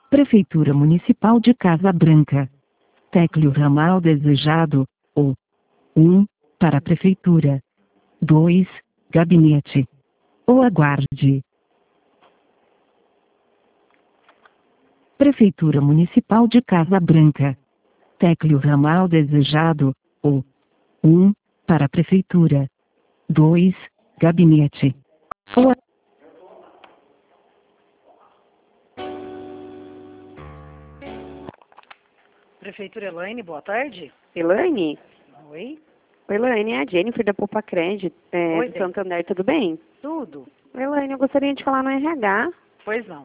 Prefeitura Municipal de Casa Branca. Tecle o ramal desejado, ou 1. Para a Prefeitura. 2. Gabinete. Ou aguarde. Prefeitura Municipal de Casa Branca. Tecle o ramal desejado, ou 1. Para a Prefeitura. 2. Gabinete. Ou Prefeitura Elaine, boa tarde. Elaine? Oi. Oi, Elaine, é a Jennifer da Poupa Crédito, Oi, do Santander, tudo bem? Tudo? Elaine, eu gostaria de falar no RH. Pois não.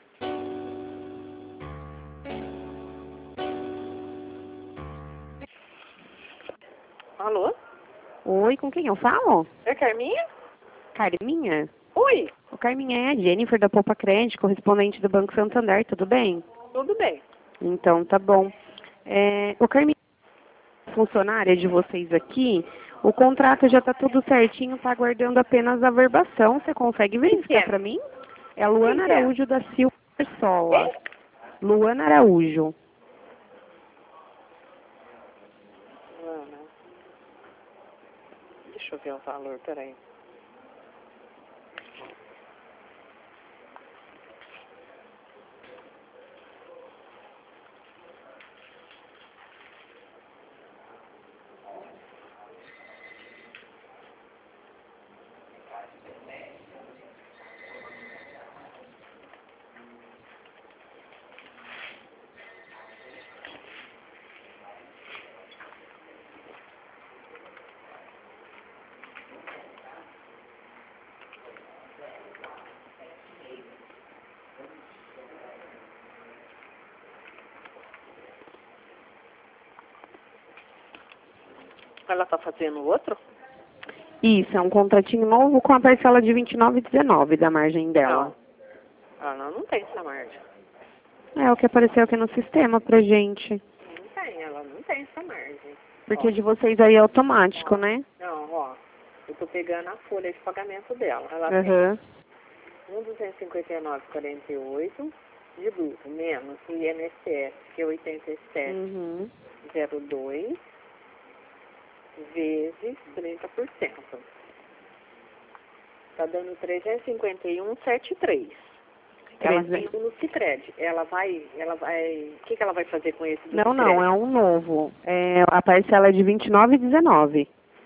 Alô? Oi, com quem eu falo? É Carminha? Carminha? Oi, O Carminha é a Jennifer da Poupa Crédito, correspondente do Banco Santander, tudo bem? tudo bem. Então, tá bom. O Carminha, funcionária de vocês aqui, o contrato já tá tudo certinho, tá aguardando apenas a verbação. Você consegue verificar para mim? É a Luana Quem é? Araújo da Silva Sola. Luana Araújo. Ana. Deixa eu ver o valor, peraí. Ela tá fazendo outro? Isso, é um contratinho novo com a parcela de 29,19 da margem dela. Não. Ela não tem essa margem. É o que apareceu aqui no sistema pra gente. Não tem, ela não tem essa margem. Porque de vocês aí é automático, né? Não, ó. Eu tô pegando a folha de pagamento dela. Ela Aham. tem 1.259,48 de lucro, menos o INSS, que é 87,02 Uhum. vezes 30%. Tá dando 351,73. Ela tem um no Sicredi. Ela vai, o que ela vai fazer com esse do Não, Sicredi? não, é um novo. A parcela é de 29,19.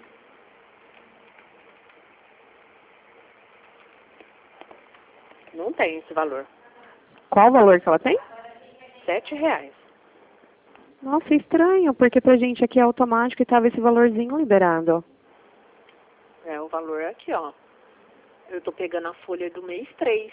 Não tem esse valor. Qual o valor que ela tem? R$7. Nossa, estranho, porque pra gente aqui é automático e tava esse valorzinho liberado. É o valor aqui, ó. Eu tô pegando a folha do mês 3.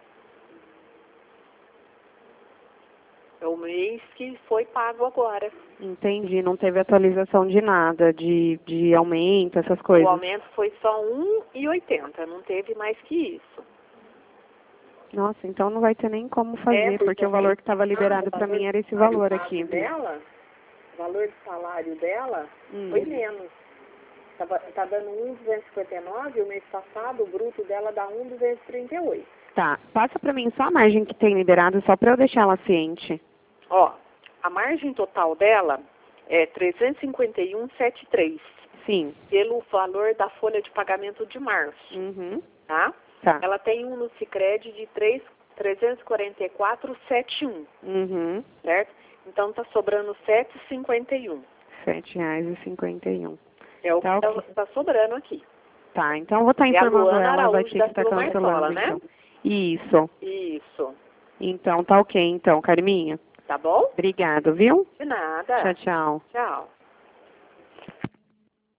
É o mês que foi pago agora. Entendi, não teve atualização de nada, de aumento, essas O coisas. aumento foi só R$1,80, não teve mais que isso. Nossa, então não vai ter nem como fazer, porque o valor que estava liberado para mim era esse valor aqui. Dela, o valor de salário dela foi menos. Tá dando 1.259, o mês passado o bruto dela dá 1.238. Tá, passa para mim só a margem que tem liberado, só para eu deixar ela ciente. Ó, a margem total dela é 351,73. Sim. Pelo valor da folha de pagamento de março, Uhum. tá? Tá. Ela tem um no Sicredi de 344,71, Uhum. certo? Então tá sobrando 7,51. R$7,51. É o Tá, que ok. tá sobrando aqui. Tá, então eu vou estar informando Luana ela, vai Araújo ter da que estar Silva cancelando, Marsola, né? então. Isso. Isso. Então, tá ok, então, Carminha. Tá bom? Obrigado, viu? De nada. Tchau, tchau. Tchau.